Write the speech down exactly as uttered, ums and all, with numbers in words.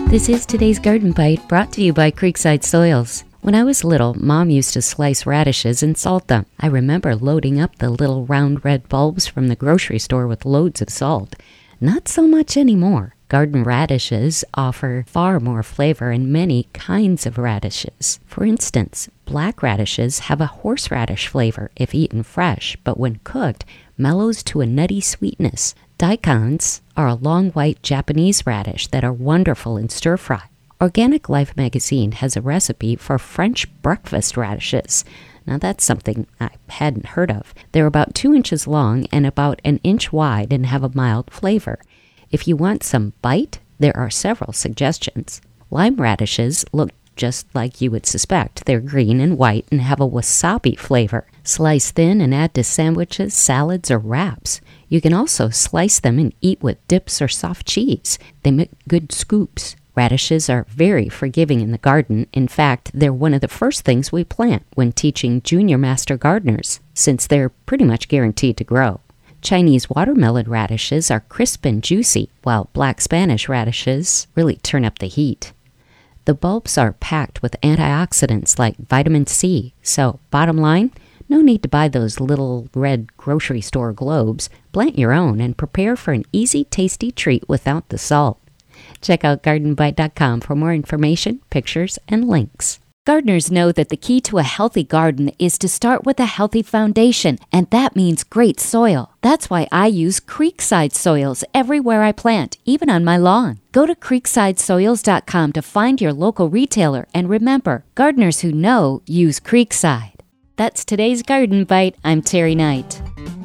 This is today's Garden Bite, brought to you by Creekside Soils. When I was little, Mom used to slice radishes and salt them. I remember loading up the little round red bulbs from the grocery store with loads of salt. Not so much anymore. Garden radishes offer far more flavor in many kinds of radishes. For instance, black radishes have a horseradish flavor if eaten fresh, but when cooked, mellows to a nutty sweetness. Daikons are a long white Japanese radish that are wonderful in stir-fry. Organic Life magazine has a recipe for French breakfast radishes. Now that's something I hadn't heard of. They're about two inches long and about an inch wide and have a mild flavor. If you want some bite, there are several suggestions. Lime radishes look just like you would suspect. They're green and white and have a wasabi flavor. Slice thin and add to sandwiches, salads, or wraps. You can also slice them and eat with dips or soft cheese. They make good scoops. Radishes are very forgiving in the garden. In fact, they're one of the first things we plant when teaching junior master gardeners, since they're pretty much guaranteed to grow. Chinese watermelon radishes are crisp and juicy, while black Spanish radishes really turn up the heat. The bulbs are packed with antioxidants like vitamin C, so bottom line, no need to buy those little red grocery store globes. Plant your own and prepare for an easy, tasty treat without the salt. Check out garden bite dot com for more information, pictures, and links. Gardeners know that the key to a healthy garden is to start with a healthy foundation, and that means great soil. That's why I use Creekside Soils everywhere I plant, even on my lawn. Go to creekside soils dot com to find your local retailer, and remember, gardeners who know use Creekside. That's today's Garden Bite. I'm Terry Knight.